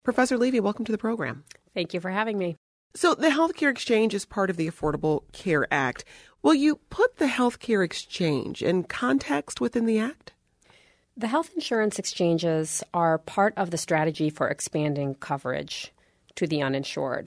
Professor Levy, welcome to the program. Thank you for having me. So the healthcare exchange is part of the Affordable Care Act. Will you put the healthcare exchange in context within the act? The health insurance exchanges are part of the strategy for expanding coverage to the uninsured.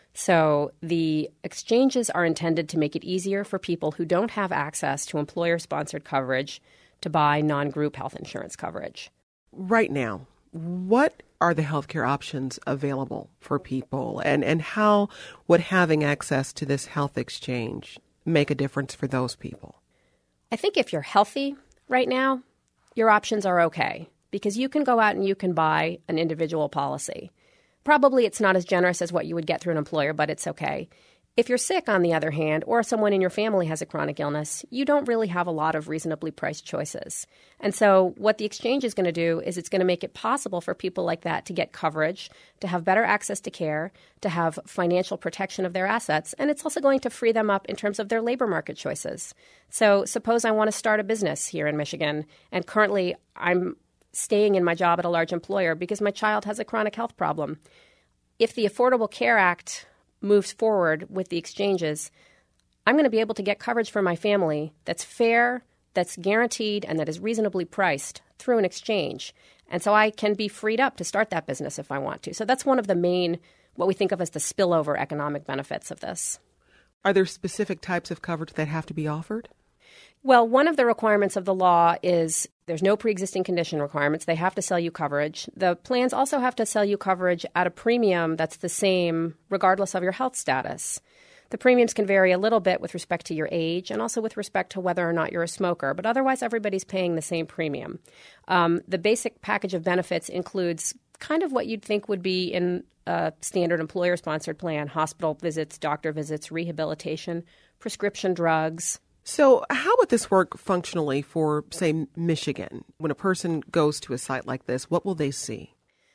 So the exchanges are intended to make it easier for people who don't have access to employer-sponsored coverage to buy non-group health insurance coverage. Right now, what are the healthcare options available for people, and how would having access to this health exchange make a difference for those people? I think if you're healthy right now, your options are okay because you can go out and you can buy an individual policy. Probably it's not as generous as what you would get through an employer, but it's okay. If you're sick, on the other hand, or someone in your family has a chronic illness, you don't really have a lot of reasonably priced choices. And so what the exchange is going to do is it's going to make it possible for people like that to get coverage, to have better access to care, to have financial protection of their assets, and it's also going to free them up in terms of their labor market choices. So suppose I want to start a business here in Michigan, and currently I'm staying in my job at a large employer because my child has a chronic health problem. If the Affordable Care Act moves forward with the exchanges, I'm going to be able to get coverage for my family that's fair, that's guaranteed, and that is reasonably priced through an exchange. And so I can be freed up to start that business if I want to. So that's one of the main, what we think of as the spillover economic benefits of this. Are there specific types of coverage that have to be offered? Well, one of the requirements of the law is there's no pre-existing condition requirements. They have to sell you coverage. The plans also have to sell you coverage at a premium that's the same regardless of your health status. The premiums can vary a little bit with respect to your age and also with respect to whether or not you're a smoker, but otherwise everybody's paying the same premium. The basic package of benefits includes kind of what you'd think would be in a standard employer-sponsored plan: hospital visits, doctor visits, rehabilitation, prescription drugs. So how would this work functionally for, say, Michigan? When a person goes to a site like this, what will they see?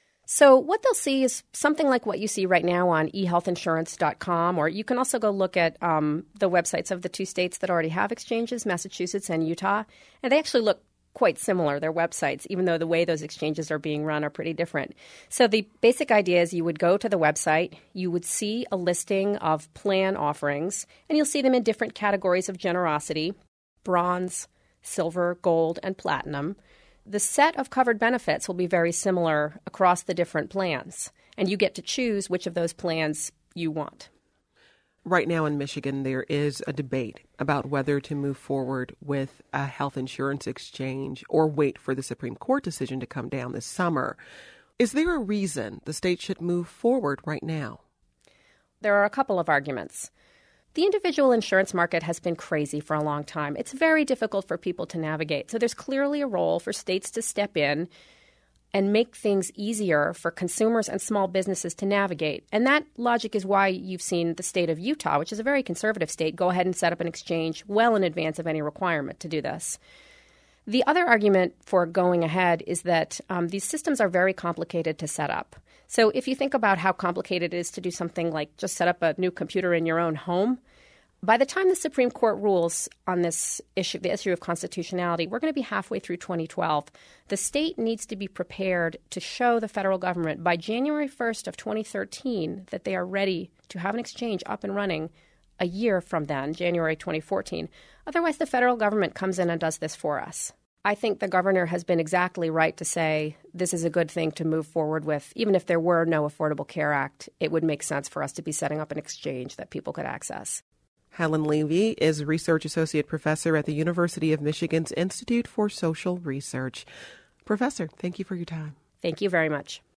So what they'll see is something like what you see right now on ehealthinsurance.com, or you can also go look at the websites of the two states that already have exchanges, Massachusetts and Utah, and they actually look quite similar, their websites, even though the way those exchanges are being run are pretty different. So the basic idea is you would go to the website, you would see a listing of plan offerings, and you'll see them in different categories of generosity: bronze, silver, gold, and platinum. The set of covered benefits will be very similar across the different plans, and you get to choose which of those plans you want. Right now in Michigan, there is a debate about whether to move forward with a health insurance exchange or wait for the Supreme Court decision to come down this summer. Is there a reason the state should move forward right now? There are a couple of arguments. The individual insurance market has been crazy for a long time. It's very difficult for people to navigate. So there's clearly a role for states to step in and make things easier for consumers and small businesses to navigate. And that logic is why you've seen the state of Utah, which is a very conservative state, go ahead and set up an exchange well in advance of any requirement to do this. The other argument for going ahead is that these systems are very complicated to set up. So if you think about how complicated it is to do something like just set up a new computer in your own home, by the time the Supreme Court rules on this issue, the issue of constitutionality, we're going to be halfway through 2012. The state needs to be prepared to show the federal government by January 1st of 2013 that they are ready to have an exchange up and running a year from then, January 2014. Otherwise, the federal government comes in and does this for us. I think the governor has been exactly right to say this is a good thing to move forward with. Even if there were no Affordable Care Act, it would make sense for us to be setting up an exchange that people could access. Helen Levy is Research Associate Professor at the University of Michigan's Institute for Social Research. Professor, thank you for your time. Thank you very much.